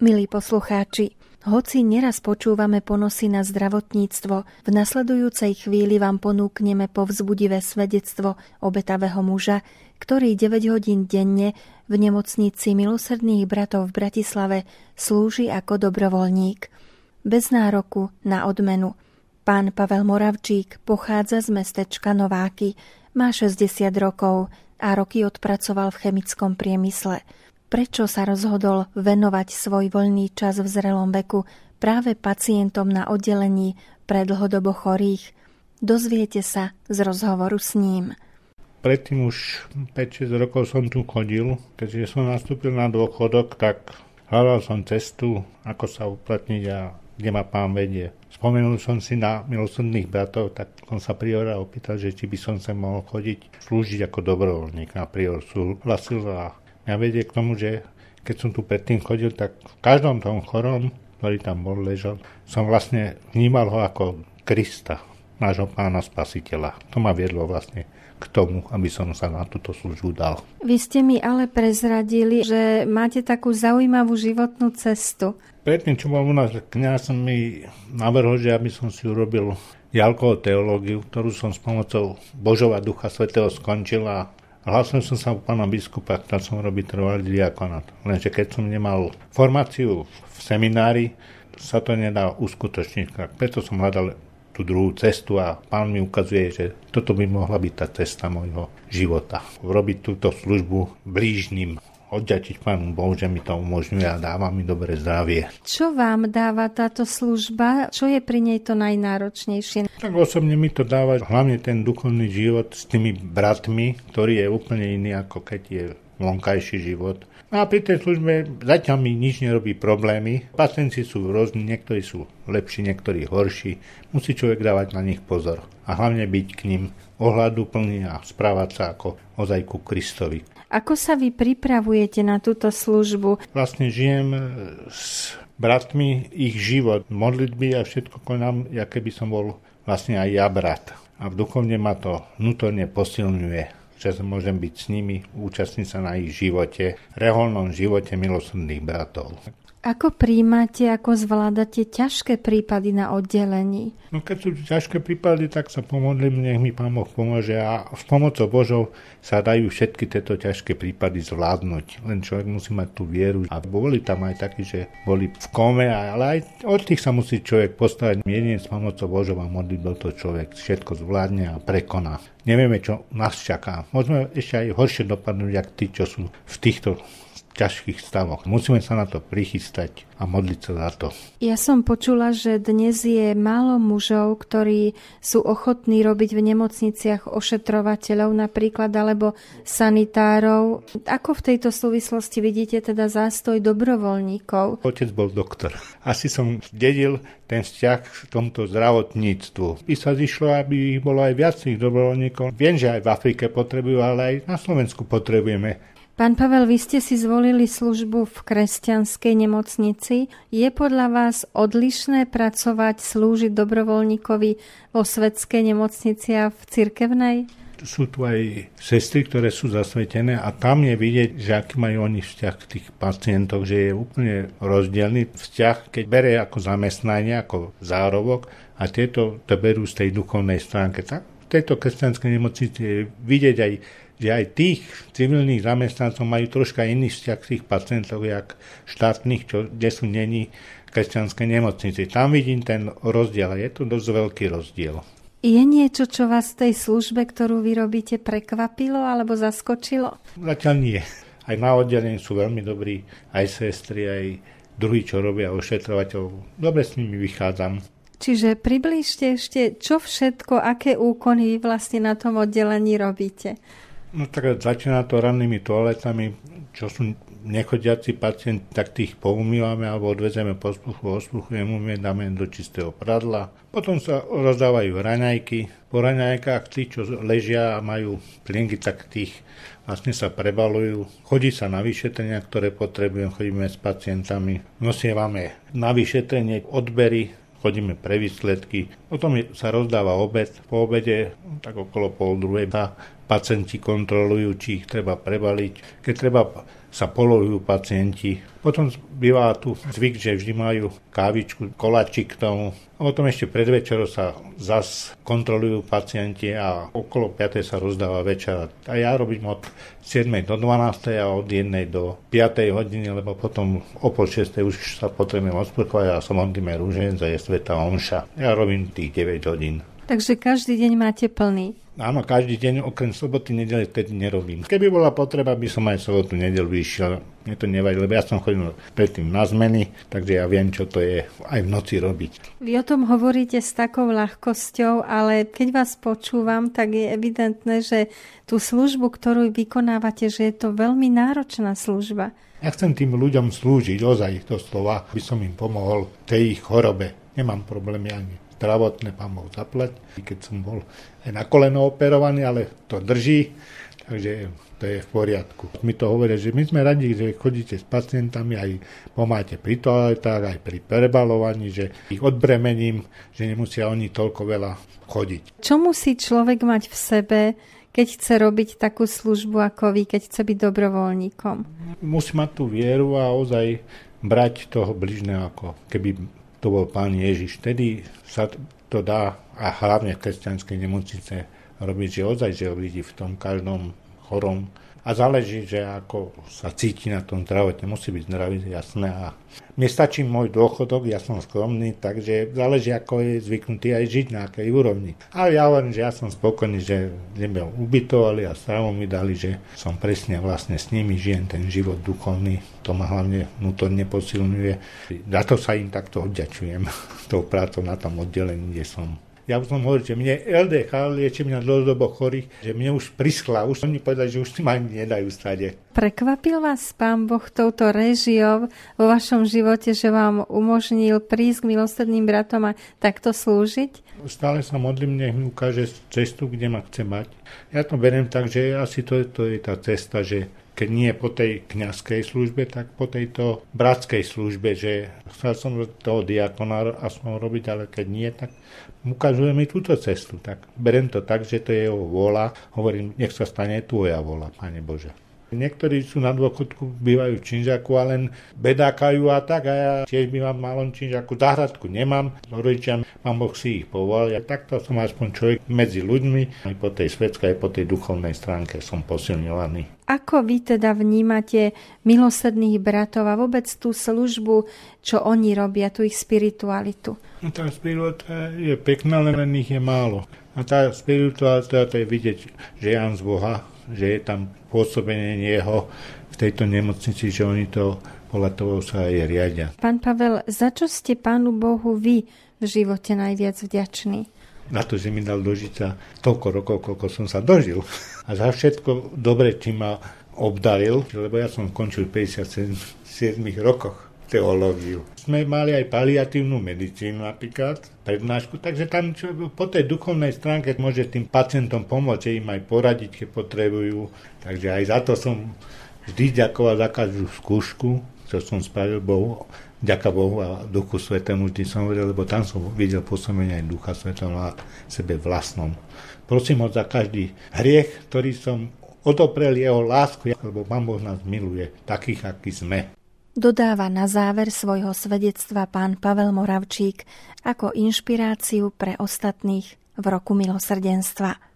Milí poslucháči, hoci neraz počúvame ponosy na zdravotníctvo, v nasledujúcej chvíli vám ponúkneme povzbudivé svedectvo obetavého muža, ktorý 9 hodín denne v nemocnici Milosrdných bratov v Bratislave slúži ako dobrovoľník. Bez nároku na odmenu. Pán Pavel Moravčík pochádza z mestečka Nováky, má 60 rokov a roky odpracoval v chemickom priemysle. Prečo sa rozhodol venovať svoj voľný čas v zrelom veku práve pacientom na oddelení pre dlhodobo chorých? Dozviete sa z rozhovoru s ním. Predtým už 5-6 rokov som tu chodil. Keďže som nastúpil na dôchodok, tak hľadal som cestu, ako sa uplatniť a kde ma Pán vedie. Spomenul som si na Milosrdných bratov, tak som sa priora opýtal, že či by som sa mohol chodiť slúžiť ako dobrovoľník. Na prior súhlasil a mňa vedie k tomu, že keď som tu predtým chodil, tak v každom tom chorom, ktorý tam bol, ležal, som vlastne vnímal ho ako Krista, nášho Pána Spasiteľa. To ma viedlo vlastne k tomu, aby som sa na túto službu dal. Vy ste mi ale prezradili, že máte takú zaujímavú životnú cestu. Predtým, čo bol u nás kňaz, mi navrhol, že aby som si urobil jalkovú teológiu, ktorú som s pomocou Božova Ducha Svätého skončil a hlásil som sa u pána biskupa, chcel som robiť trvalý diakonát. Lenže keď som nemal formáciu v seminári, sa to nedá uskutočniť. Preto som hľadal tú druhú cestu a Pán mi ukazuje, že toto by mohla byť tá cesta môjho života. Robiť túto službu blížnym. Odďačiť Pánu Bohu, že mi to umožňuje a dáva mi dobré zdravie. Čo vám dáva táto služba? Čo je pri nej to najnáročnejšie? Tak osobne mi to dáva hlavne ten duchovný život s tými bratmi, ktorý je úplne iný, ako keď je vonkajší život. A pri tej službe zatiaľ mi nič nerobí problémy. Pacienti sú rôzni, niektorí sú lepší, niektorí horší. Musí človek dávať na nich pozor. A hlavne byť k ním ohľaduplný a správať sa ako ozaj ku Kristovi. Ako sa vy pripravujete na túto službu? Vlastne žijem s bratmi ich život, modlitby a všetko konám, aké by som bol vlastne aj ja brat. A v duchovne ma to vnútorne posilňuje, že môžem byť s nimi, účastniť sa na ich živote, reholnom živote Milosrdných bratov. Ako príjmate, ako zvládate ťažké prípady na oddelení? No keď sú ťažké prípady, tak sa pomodlím, nech mi Pán Boh pomôže a s pomocou Božou sa dajú všetky tieto ťažké prípady zvládnuť. Len človek musí mať tú vieru. A boli tam aj takí, že boli v kome, ale aj od tých sa musí človek postaviť. Jedine s pomocou Božou a modlitbou to človek všetko zvládne a prekoná. Nevieme, čo nás čaká. Môžeme ešte aj horšie dopadnúť, ako tí, čo sú v týchto ťažkých stavoch. Musíme sa na to prichystať a modliť sa za to. Ja som počula, že dnes je málo mužov, ktorí sú ochotní robiť v nemocniciach ošetrovateľov napríklad, alebo sanitárov. Ako v tejto súvislosti vidíte teda zástoj dobrovoľníkov? Otec bol doktor. Asi som dedil ten vzťah k tomuto zdravotníctvu. I sa zišlo, aby ich bolo aj viac tých dobrovoľníkov. Viem, že aj v Afrike potrebujú, ale aj na Slovensku potrebujeme. Pán Pavel, vy ste si zvolili službu v kresťanskej nemocnici. Je podľa vás odlišné pracovať, slúžiť dobrovoľníkovi vo svetskej nemocnici a v cirkevnej? Sú tu aj sestry, ktoré sú zasvetené a tam je vidieť, že aký majú oni vzťah k tých pacientov, že je úplne rozdielný vzťah, keď berie ako zamestnanie, ako zárobok a tieto to berú z tej duchovnej stránky. Tak v tejto kresťanskej nemocnici je vidieť aj, že aj tých civilných zamestnancov majú troška iný vzťah k tých pacientov, jak štátnych, kde sú není kresťanské nemocnici. Tam vidím ten rozdiel a je to dosť veľký rozdiel. Je niečo, čo vás v tej službe, ktorú vy robíte, prekvapilo alebo zaskočilo? Zatiaľ nie. Aj na oddelení sú veľmi dobrí, aj sestry, aj druhí, čo robia ošetrovateľov. Dobre s nimi vychádzam. Čiže priblížte ešte, čo všetko, aké úkony vy vlastne na tom oddelení robíte? No tak začína to rannými toaletami, čo sú nechodiaci pacienti, tak tých poumývame alebo odvezeme po spluchu, ospluchujeme, dáme do čistého pradla. Potom sa rozdávajú raňajky. Po raňajkách tí, čo ležia a majú plienky, tak tých vlastne sa prebalujú. Chodí sa na vyšetrenia, ktoré potrebujeme, chodíme s pacientami. Nosievame na vyšetrenie odbery, chodíme pre výsledky. Potom sa rozdáva obed. Po obede, tak okolo 12:30, pacienti kontrolujú, či ich treba prebaliť. Keď treba sa polovujú pacienti. Potom býva tu zvyk, že vždy majú kávičku, koláčik k tomu. A potom ešte pred večerou sa zas kontrolujú pacienti a okolo 5. sa rozdáva večera. A ja robím od 7. do 12. a od 1. do 5. hodiny, lebo potom o pol 6. už sa potrebujem osprchovať a sa modlíme rúženec a je svätá omša. Ja robím tých 9 hodín. Takže každý deň máte plný? Áno, každý deň, okrem soboty, nedele, vtedy nerobím. Keby bola potreba, by som aj sobotu, nedelu išiel. Mne to nevadí, lebo ja som chodil predtým na zmeny, takže ja viem, čo to je aj v noci robiť. Vy o tom hovoríte s takou ľahkosťou, ale keď vás počúvam, tak je evidentné, že tú službu, ktorú vykonávate, že je to veľmi náročná služba. Ja chcem tým ľuďom slúžiť, ozaj to slova, by som im pomohol tej ich chorobe. Nemám problémy ani zdravotné, pán Boh zaplať, keď som bol aj na koleno operovaný, ale to drží, takže to je v poriadku. Mi to hovoria, že my sme radi, že chodíte s pacientami, aj pomáte pri toaletách, aj pri prebalovaní, že ich odbremením, že nemusia oni toľko veľa chodiť. Čo musí človek mať v sebe, keď chce robiť takú službu ako vy, keď chce byť dobrovoľníkom? Musí mať tú vieru a ozaj brať toho bližného, ako keby to bol Pán Ježiš. Vtedy sa to dá, a hlavne v kresťanskej nemocnice, robiť, že ozaj, že vidí v tom každom chorom. A záleží, že ako sa cíti na tom zdravotne. Musí byť zdravý, jasné. A mne stačí môj dôchodok, ja som skromný, takže záleží, ako je zvyknutý aj žiť na akej úrovni. Ale ja hovorím, že ja som spokojný, že mňa ubytovali a stravu mi dali, že som presne vlastne s nimi, žijem ten život duchovný. To ma hlavne vnútorne posilňuje. Za to sa im takto odďačujem, tou prácou na tom oddelení, kde som. Ja už som hovoril, že mne LDH lieči mňa dlhodobo chorých, že mne už prischla. Už oni povedali, že už si ma nedajú stade. Prekvapil vás Pán Boh touto réžiou vo vašom živote, že vám umožnil prísť k milosrdným bratom a takto slúžiť? Stále sa modlím, nech mi ukáže cestu, kde ma chce mať. Ja to beriem tak, že asi to je tá cesta, že keď nie po tej kňazskej službe, tak po tejto bratskej službe, že chcel som toho diakona aspoň robiť, ale keď nie, tak ukazuje mi túto cestu. Tak beriem to tak, že to je jeho vôľa. Hovorím, nech sa stane tvoja vôľa, Pane Bože. Niektorí sú na dôchodku, bývajú v činžaku a len bedákajú a tak. A ja tiež bývam v malom činžaku. Záhradku nemám, rodičia, Pán Boh si ich povolal. Ja takto som aspoň človek medzi ľuďmi. Aj po tej svetskej, aj po tej duchovnej stránke som posilňovaný. Ako vy teda vnímate milosrdných bratov a vôbec tú službu, čo oni robia, tú ich spiritualitu? Tá spiritualita je pekná, len ich je málo. A tá spiritualita to je vidieť, že je z Boha, že je tam pôsobenie jeho v tejto nemocnici, že oni to podľa toho sa aj riadia. Pán Pavel, za čo ste Pánu Bohu vy v živote najviac vďační? Na to, že mi dal dožiť sa toľko rokov, koľko som sa dožil. A za všetko dobre, čím ma obdaril, lebo ja som končil v 57 rokoch teológiu. Sme mali aj paliatívnu medicínu napríklad, prednášku, takže tam po tej duchovnej stránke môže tým pacientom pomôcť, im aj poradiť, keď potrebujú. Takže aj za to som vždy ďakoval za každú skúšku, čo som spravil Bohu. Ďaká Bohu a Duchu Svätému vždy som vedel, lebo tam som videl pôsobenie aj Ducha Svätého na sebe vlastnom. Prosím ho za každý hriech, ktorý som odoprel jeho lásku, lebo Pán Boh nás miluje, takých, akí sme. Dodáva na záver svojho svedectva pán Pavel Moravčík ako inšpiráciu pre ostatných v roku milosrdenstva.